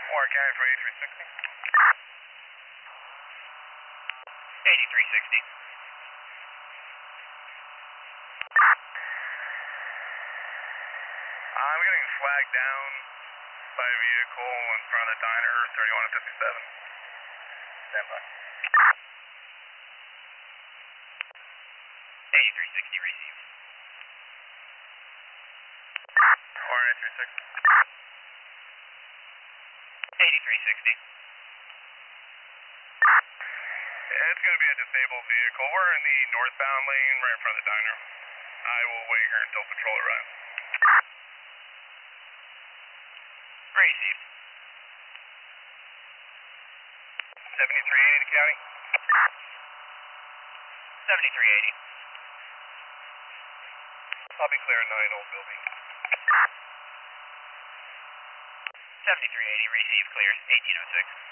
Warren County for 8360. 8360. I'm getting flagged down by a vehicle in front of the diner, 31 and 57. Stand by. 8360 received. Warren 8360. 8360. It's going to be a disabled vehicle. We're in the northbound lane right in front of the diner. I will wait here until patrol arrives. Received. 7380 to county. 7380. I'll be clear at 9 Old Building. 7380 received, clears 1806.